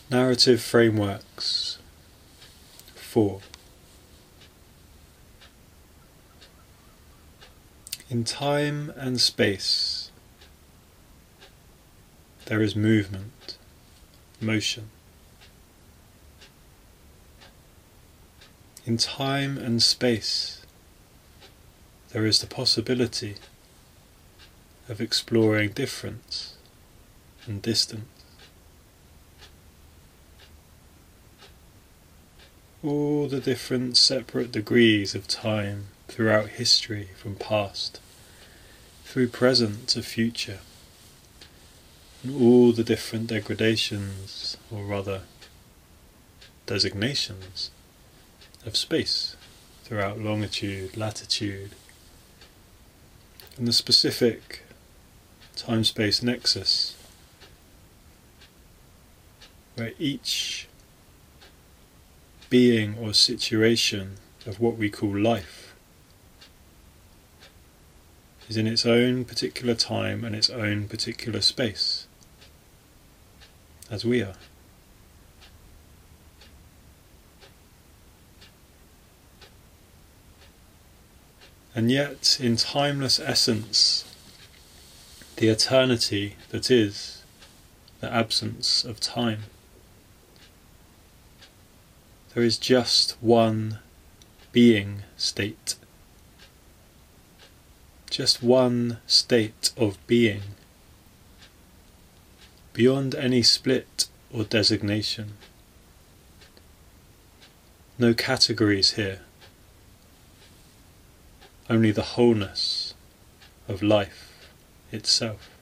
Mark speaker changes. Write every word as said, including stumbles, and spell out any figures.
Speaker 1: Narrative frameworks. four. In time and space, there is movement, motion. In time and space, there is the possibility of exploring difference and distance. All the different separate degrees of time throughout history, from past through present to future, and all the different degradations, or rather designations, of space throughout longitude, latitude, and the specific time-space nexus where each being or situation of what we call life is in its own particular time and its own particular space, as we are. And yet, in timeless essence, the eternity that is the absence of time, there is just one being state, just one state of being, beyond any split or designation. No categories here, only the wholeness of life itself.